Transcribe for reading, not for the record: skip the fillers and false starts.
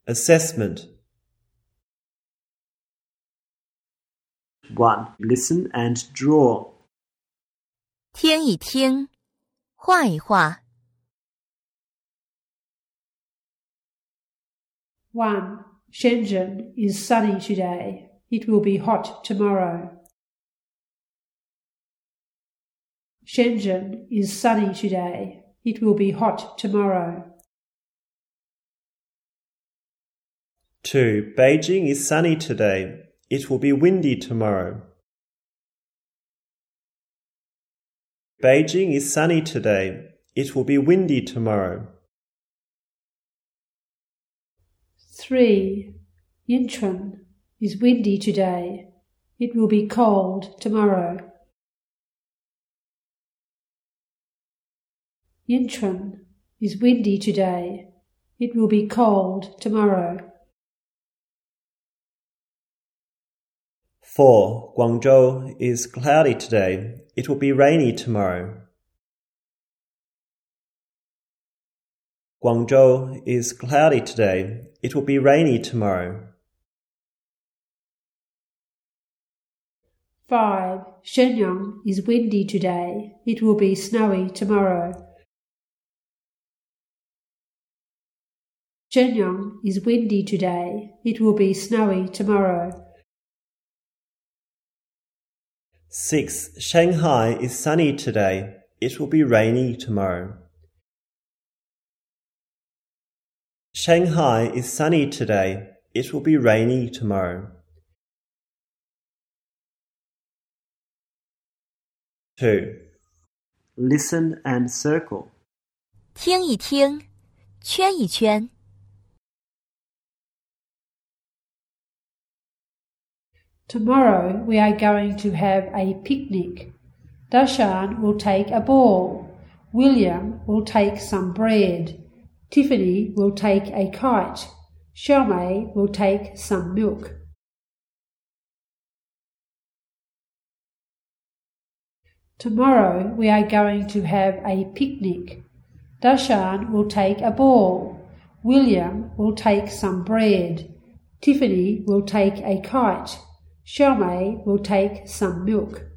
Assessment. 1. Listen and draw. 听一听，画一画。 1. Shenzhen is sunny today. It will be hot tomorrow. Shenzhen is sunny today. It will be hot tomorrow. 2. Beijing is sunny today. It will be windy tomorrow. Beijing is sunny today. It will be windy tomorrow. 3. Yinchuan is windy today. It will be cold tomorrow. Yinchuan is windy today. It will be cold tomorrow. 4. Guangzhou is cloudy today. It will be rainy tomorrow. Guangzhou is cloudy today. It will be rainy tomorrow. 5. Shenyang is windy today. It will be snowy tomorrow. Shenyang is windy today. It will be snowy tomorrow. 6. Shanghai is sunny today. It will be rainy tomorrow. Shanghai is sunny today. It will be rainy tomorrow. 2. Listen and circle. 听一听，圈一圈。 Tomorrow we are going to have a picnic. Dashan will take a ball. William will take some bread. Tiffany will take a kite. Xiaomei will take some milk. Tomorrow we are going to have a picnic. Dashan will take a ball. William will take some bread. Tiffany will take a kite. Xiaomei will take some milk.